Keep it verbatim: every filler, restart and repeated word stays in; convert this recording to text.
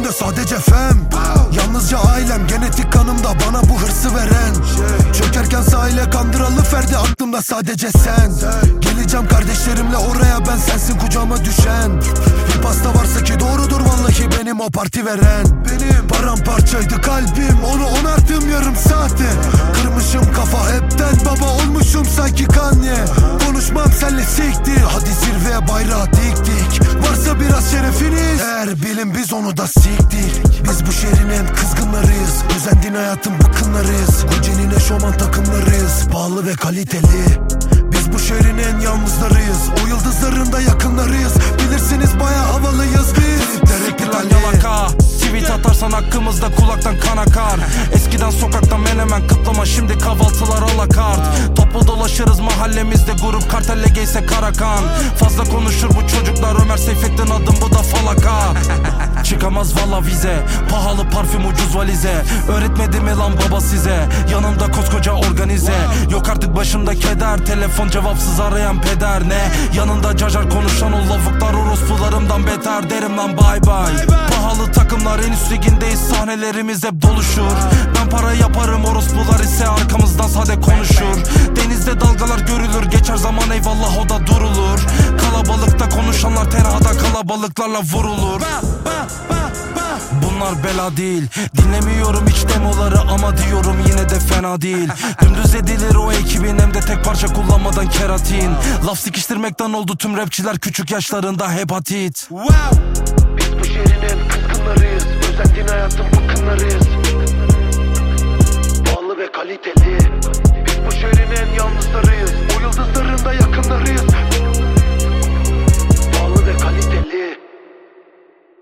Evimde sadece fem, yalnızca ailem, genetik kanımda bana bu hırsı veren. Çökerken sahile kandıralı Ferdi, aklımda sadece sen. Geleceğim kardeşlerimle oraya, ben sensin kucağıma düşen. Bir pasta varsa ki doğrudur vallahi, benim o parti veren. Benim paramparçaydı kalbim, onu onarttım yarım saate. Kırmışım kafa hepten, baba olmuşum sanki Kanye. Konuşmam senle siktir, hadi zirveye bayrağı diktik. Varsa biraz şerefiniz, eğer bilin biz onu da siktik. Biz bu şehrin en kızgınlarıyız, özendiğin hayatın bıkkınlarıyız. Gucci'nin eşofman takımlarıyız, pahalı ve kaliteli. Biz bu şehrin en yalnızlarıyız, o yıldızların da yakınlarıyız. Bilirsiniz baya havalıyız biz. Siktir lan yalaka, tweet atarsan hakkımızda kulaktan kan akar. Eskiden sokakta menemen kıtlama, şimdi kahvaltılar alakart. Toplu dolaşırız mahallemizde, grup kartelle giyse karakan. Fazla konuşur bu çocuklar, Ömer Seyfettin adım, bu da falaka. Çıkamaz valla vize, pahalı parfüm ucuz valize. Öğretmedi mi lan baba size, yanımda koskoca organize. Yok artık başımda keder, telefon cevapsız arayan peder. Ne yanında cacar konuşan o lavuklar, orospularımdan beter. Derim lan bay bay. Pahalı takımlar en üst ligindeyiz, sahnelerimiz hep doluşur. Ben para yaparım, orospular ise arkamızdan sade konuşur. Denizde dalgalar görülür, geçer zaman eyvallah o da durulur. Kalabalıkta konuşanlar tenhada kalabalıklarla vurulur. Bunlar bela değil, dinlemiyorum hiç demoları ama diyorum yine de fena değil. Dümdüz edilir o ekibin, hem de tek parça kullanmadan keratin. Laf sikiştirmekten oldu tüm rapçiler küçük yaşlarında hepatit. Biz bu şehrin en kızgınlarıyız, özendiğin hayatın bıkkınlarıyız. Pahalı ve kaliteli.